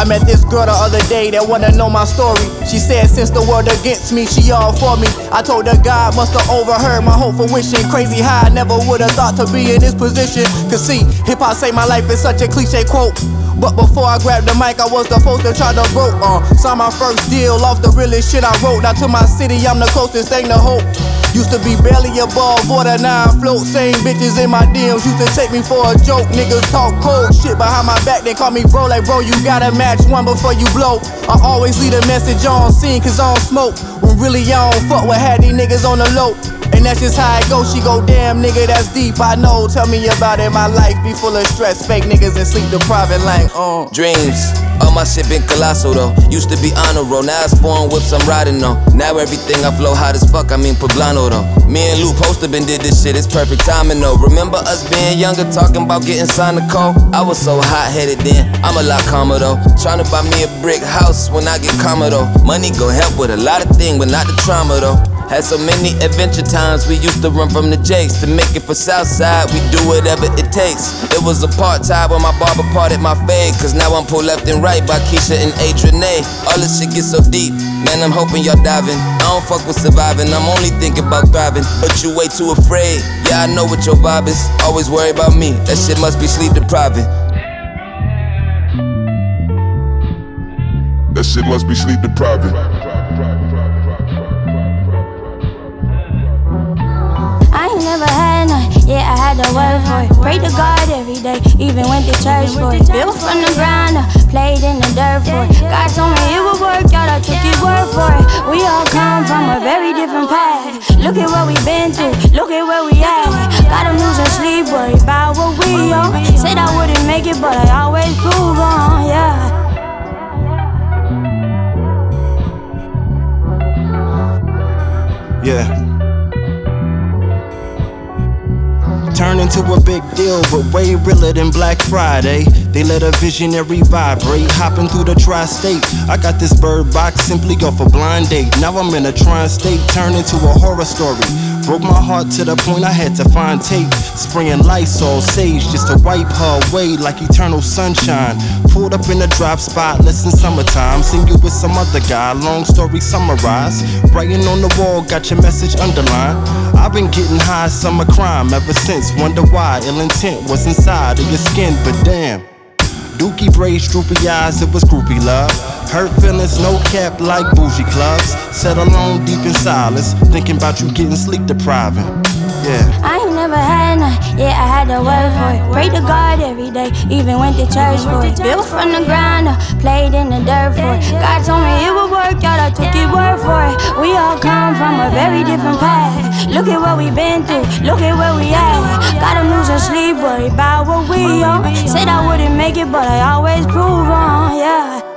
I met this girl the other day that wanna know my story. She said since the world against me, she all for me. I told her God musta overheard my hope for wishing. Crazy how I never would've thought to be in this position. Cause see, hip-hop say my life is such a cliche quote. But before I grabbed the mic, I was supposed to try to broke Signed my first deal off the realest shit I wrote. Now to my city, I'm the closest thing to hope. Used to be barely above water, now I float. Same bitches in my DMs used to take me for a joke. Niggas talk cold shit behind my back, they call me bro. Like bro, you gotta match one before you blow. I always leave a message on scene cause I don't smoke. When really I don't fuck with had these niggas on the low. And that's just how it goes. She go, damn nigga, that's deep, I know. Tell me about it, my life be full of stress. Fake niggas and sleep depriving like, Dreams, all my shit been colossal though. Used to be honor roll, now it's foreign whips I'm riding on. Now everything I flow hot as fuck, I mean poblano though. Me and Lou Poster been did this shit, it's perfect timing though. Remember us being younger, talking about getting signed to call? I was so hot-headed then, I'm a lot calmer though. Tryna buy me a brick house when I get calmer though. Money gon' help with a lot of things, but not the trauma though. Had so many adventure times, we used to run from the jakes. To make it for Southside, we do whatever it takes. It was apartheid when my barber parted my fade. Cause now I'm pulled left and right by Keisha and Adrienne. All this shit gets so deep, man, I'm hoping y'all diving. I don't fuck with surviving, I'm only thinking about thriving. But you way too afraid, yeah I know what your vibe is. Always worry about me, that shit must be sleep depriving. That shit must be sleep depriving. I ain't never had none, yeah, I had to work for it. Pray to God every day, even went to church for it. Built from the ground up, played in the dirt for it. God told me it would work out, I took his word for it. We all come from a very different path. Look at what we've been through, look at where we at. Got them losing sleep, worried about what we on. Said I wouldn't make it, but I always prove on, yeah. Yeah. Turn into a big deal, but way realer than Black Friday. They let a visionary vibrate, hopping through the tri-state. I got this bird box simply off a blind date. Now I'm in a tri-state, turned into a horror story. Broke my heart to the point I had to find tape. Spraying Lysol sage just to wipe her away like eternal sunshine. Pulled up in a drop spot, less than summertime. Seen you with some other guy, long story summarized. Writing on the wall, got your message underlined. I've been getting high summer crime ever since. Wonder why ill intent was inside of your skin, but damn. Dookie braids, droopy eyes, it was groupie love. Hurt feelings, no cap like bougie clubs. Sat alone deep in silence, thinking about you getting sleep depriving. Yeah. I ain't never had none, yeah, I had to work for it. Pray to God every day, even went to church for it. Built from the ground up, played in the dirt for it. God told me it would work out, I took his word for it. We all come from a very different path. Look at what we've been through, look at where we at. Got them losing sleep, worried about what we on. Said I wouldn't make it, but I always prove on, yeah.